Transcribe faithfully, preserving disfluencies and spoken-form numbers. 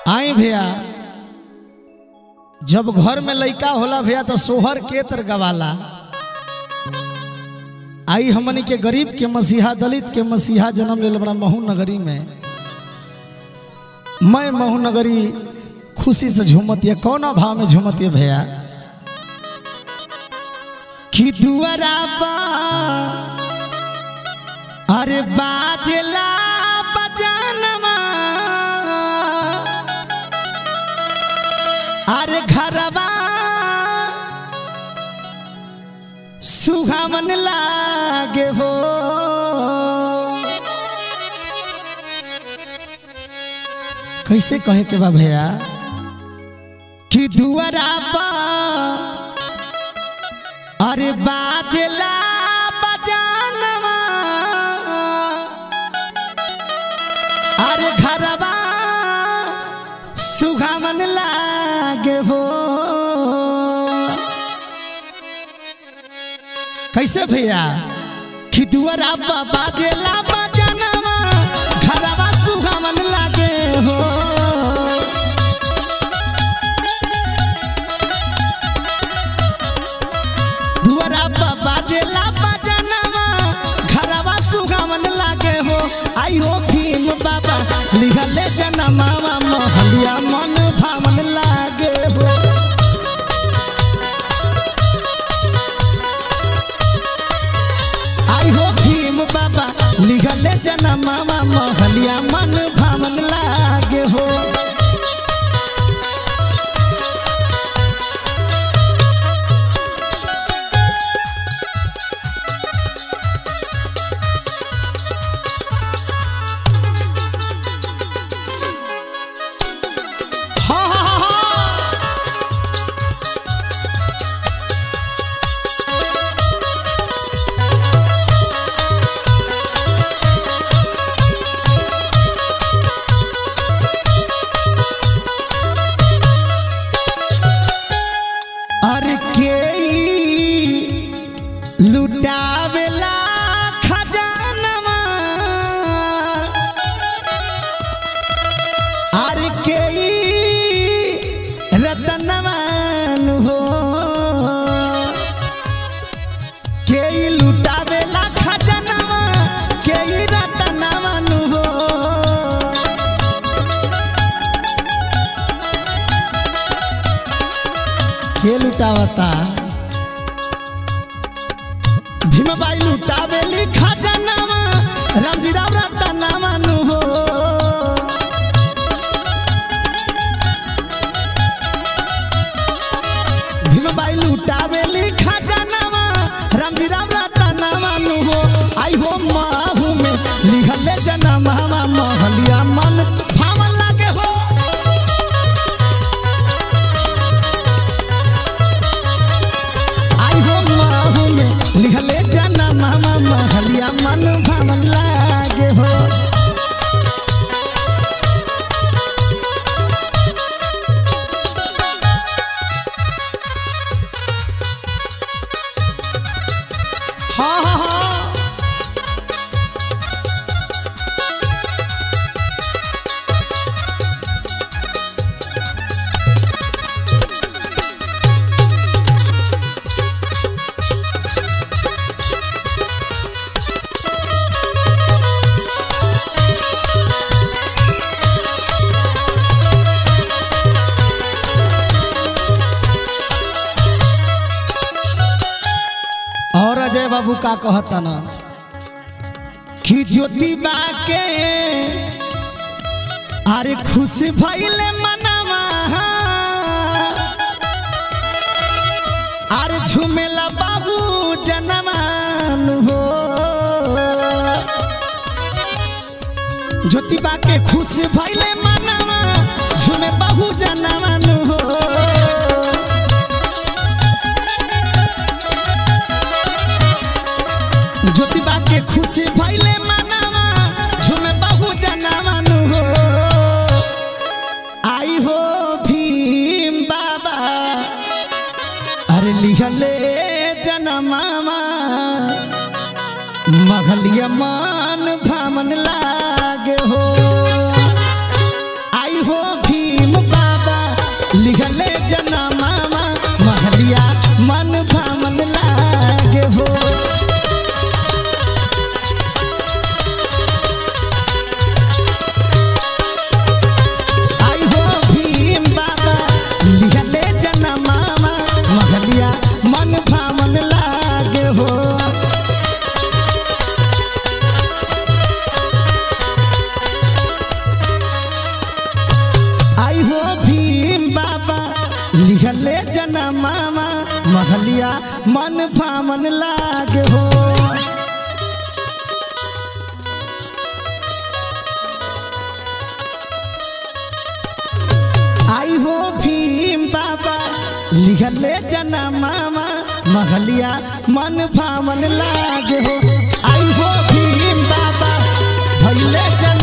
आई भैया जब घर में लड़का होला भैया तो सोहर के तर गवाला। आई हमनी के गरीब के मसीहा दलित के मसीहा जन्म ले बड़ा महू नगरी में। मैं महू नगरी खुशी से झूमती कौन भाव में झूमती भैया कि दुआरा बा अरे बाजला बजानमा अरे घरवा सुहावन लागे हो। कैसे कहे के बा भैया कि दुआरा बा अरे बाजला बजानवा अरे घरवा सुहावन लागे हो। कैसे भैया कि दुआरा बा बाजला बजानवा घरवा सुहावन लागे हो। दुआरा बा बाजला बजानवा घरवा सुहावन लागे हो। आई हो भीम बाबा लिखले जनमावा मोहलिया मन भावन लागे हो। आई हो भीम बाबा लिखले जनमावा मोहलिया मन भावन लागे हो। लुटावेला खजानवा अरे के रतनवान हो। के लुटावेला खजानवा के रतनवान हो। के लुटावता भीमबाई लुटावेली खजानवा रामजीराव रतनवा नु हो। भीमबाई लुटावेली खजानवा रामजीराव रतनवा नु हो। आई हो माहू में लिखले जनमावा मोहलिया मन भावन लागे हो। आई हो माहू में लिखले जनमावा मोहलिया मन भावन लागे हो। हाँ हाँ हाँ और अजय बाबू का कहता ना कि ज्योतिबा के अरे खुश भइले मनवा अरे झुमेला बाबू जनमान हो। ज्योतिबा के खुश भइले मनवा झुमे बाबू जनमान हो। ज्योतिबा के खुशी भइले मनवा झुमे बाबू जनवा नु हो। आई हो भीम बाबा अरे लिखले जनमावा मोहलिया मन भावन लागे हो। आई हो भीम महलिया मन भावन लागे हो। आई हो भीम बाबा लिखले जनमावा महलिया मन भावन लागे हो। आई हो भीम बाबा भैले जन